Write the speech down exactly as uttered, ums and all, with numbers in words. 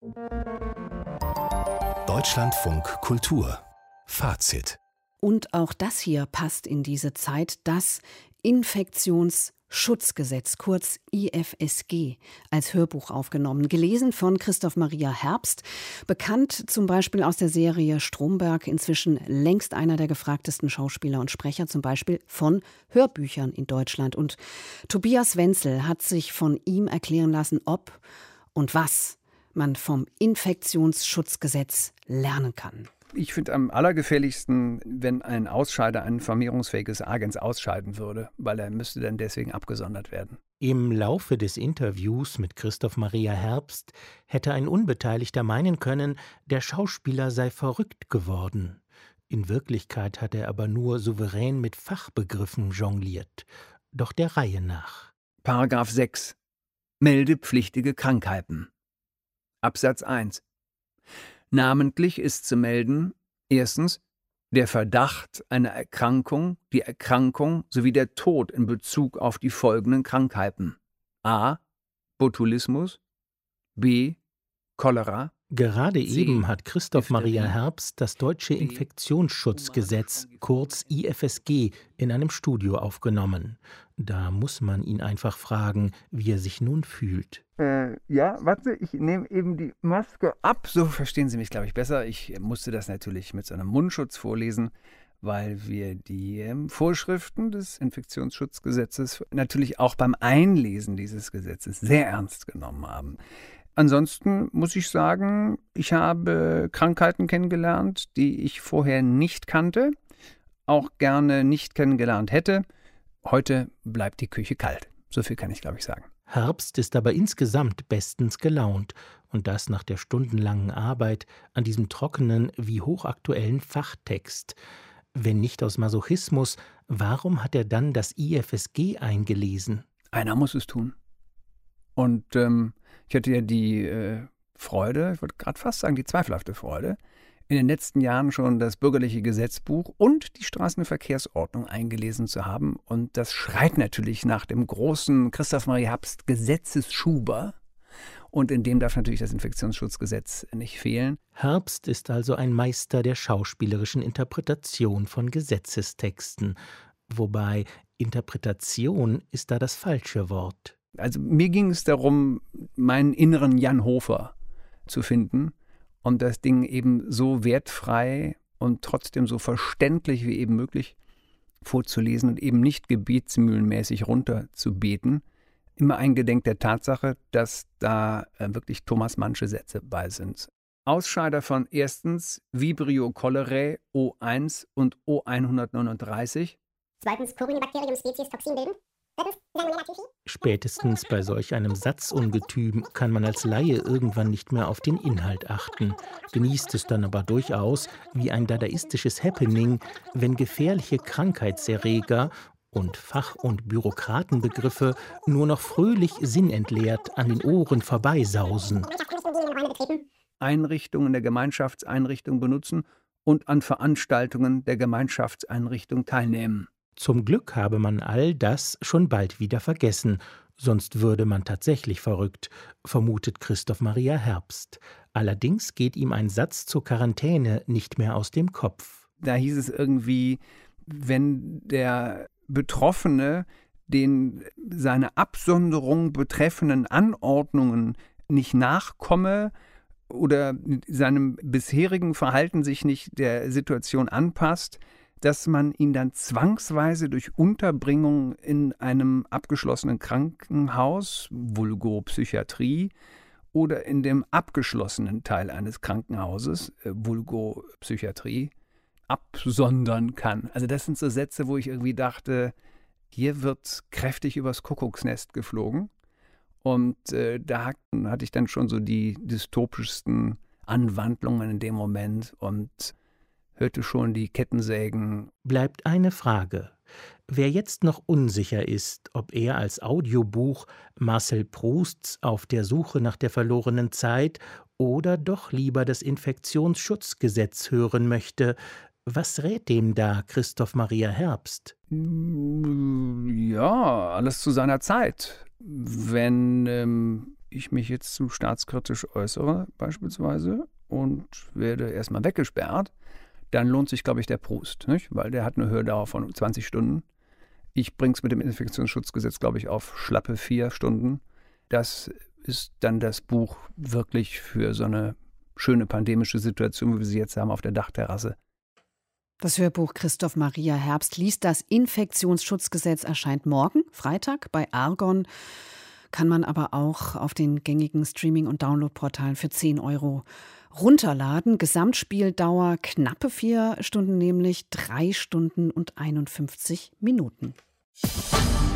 Deutschlandfunk Kultur. Fazit. Und auch das hier passt in diese Zeit, das Infektionsschutzgesetz, kurz I F S G, als Hörbuch aufgenommen. Gelesen von Christoph Maria Herbst, bekannt zum Beispiel aus der Serie Stromberg, inzwischen längst einer der gefragtesten Schauspieler und Sprecher, zum Beispiel von Hörbüchern in Deutschland. Und Tobias Wenzel hat sich von ihm erklären lassen, ob und was man vom Infektionsschutzgesetz lernen kann. Ich finde am allergefährlichsten, wenn ein Ausscheider ein vermehrungsfähiges Agens ausscheiden würde, weil er müsste dann deswegen abgesondert werden. Im Laufe des Interviews mit Christoph Maria Herbst hätte ein Unbeteiligter meinen können, der Schauspieler sei verrückt geworden. In Wirklichkeit hat er aber nur souverän mit Fachbegriffen jongliert. Doch der Reihe nach. Paragraph sechs. Meldepflichtige Krankheiten. Absatz eins. Namentlich ist zu melden, erstens, der Verdacht einer Erkrankung, die Erkrankung sowie der Tod in Bezug auf die folgenden Krankheiten. A. Botulismus. B. Cholera. Gerade C. eben hat Christoph Maria Diphtherie. Herbst das deutsche D. Infektionsschutzgesetz, kurz I F S G, in einem Studio aufgenommen. Da muss man ihn einfach fragen, wie er sich nun fühlt. Äh, ja, warte, ich nehme eben die Maske ab. So verstehen Sie mich, glaube ich, besser. Ich musste das natürlich mit so einem Mundschutz vorlesen, weil wir die ähm, Vorschriften des Infektionsschutzgesetzes natürlich auch beim Einlesen dieses Gesetzes sehr ernst genommen haben. Ansonsten muss ich sagen, ich habe Krankheiten kennengelernt, die ich vorher nicht kannte, auch gerne nicht kennengelernt hätte. Heute bleibt die Küche kalt. So viel kann ich, glaube ich, sagen. Herbst ist aber insgesamt bestens gelaunt. Und das nach der stundenlangen Arbeit an diesem trockenen wie hochaktuellen Fachtext. Wenn nicht aus Masochismus, warum hat er dann das I F S G eingelesen? Einer muss es tun. Und ähm, ich hatte ja die äh, Freude, ich wollte gerade fast sagen, die zweifelhafte Freude, in den letzten Jahren schon das bürgerliche Gesetzbuch und die Straßenverkehrsordnung eingelesen zu haben. Und das schreit natürlich nach dem großen Christoph Maria Herbst Gesetzesschuber. Und in dem darf natürlich das Infektionsschutzgesetz nicht fehlen. Herbst ist also ein Meister der schauspielerischen Interpretation von Gesetzestexten. Wobei Interpretation ist da das falsche Wort. Also mir ging es darum, meinen inneren Jan Hofer zu finden und das Ding eben so wertfrei und trotzdem so verständlich wie eben möglich vorzulesen und eben nicht gebetsmühlenmäßig runterzubeten. Immer eingedenk der Tatsache, dass da äh, wirklich Thomas Mannsche Sätze bei sind. Ausscheider von erstens Vibrio cholerae O eins und O hundertneununddreißig. Zweitens Corynebacterium species Toxin bilden. Drittens Salmonella typhi. Spätestens bei solch einem Satzungetüm kann man als Laie irgendwann nicht mehr auf den Inhalt achten, genießt es dann aber durchaus wie ein dadaistisches Happening, wenn gefährliche Krankheitserreger und Fach- und Bürokratenbegriffe nur noch fröhlich sinnentleert an den Ohren vorbeisausen. Einrichtungen der Gemeinschaftseinrichtung benutzen und an Veranstaltungen der Gemeinschaftseinrichtung teilnehmen. Zum Glück habe man all das schon bald wieder vergessen, sonst würde man tatsächlich verrückt, vermutet Christoph Maria Herbst. Allerdings geht ihm ein Satz zur Quarantäne nicht mehr aus dem Kopf. Da hieß es irgendwie, wenn der Betroffene den seine Absonderung betreffenden Anordnungen nicht nachkomme oder seinem bisherigen Verhalten sich nicht der Situation anpasst, dass man ihn dann zwangsweise durch Unterbringung in einem abgeschlossenen Krankenhaus, vulgo Psychiatrie, oder in dem abgeschlossenen Teil eines Krankenhauses, äh, vulgo Psychiatrie, absondern kann. Also das sind so Sätze, wo ich irgendwie dachte, hier wird kräftig übers Kuckucksnest geflogen. Und äh, da hatte ich dann schon so die dystopischsten Anwandlungen in dem Moment und hörte schon die Kettensägen. Bleibt eine Frage. Wer jetzt noch unsicher ist, ob er als Audiobuch Marcel Prousts Auf der Suche nach der verlorenen Zeit oder doch lieber das Infektionsschutzgesetz hören möchte, was rät dem da Christoph Maria Herbst? Ja, alles zu seiner Zeit. Wenn ähm, ich mich jetzt zu staatskritisch äußere beispielsweise und werde erstmal weggesperrt, dann lohnt sich, glaube ich, der Proust, nicht? Weil der hat eine Hördauer von zwanzig Stunden. Ich bringe es mit dem Infektionsschutzgesetz, glaube ich, auf schlappe vier Stunden. Das ist dann das Buch wirklich für so eine schöne pandemische Situation, wie wir sie jetzt haben auf der Dachterrasse. Das Hörbuch Christoph Maria Herbst liest. Das Infektionsschutzgesetz erscheint morgen, Freitag, bei Argon. Kann man aber auch auf den gängigen Streaming- und Downloadportalen für zehn Euro runterladen. Gesamtspieldauer knappe vier Stunden, nämlich drei Stunden und einundfünfzig Minuten.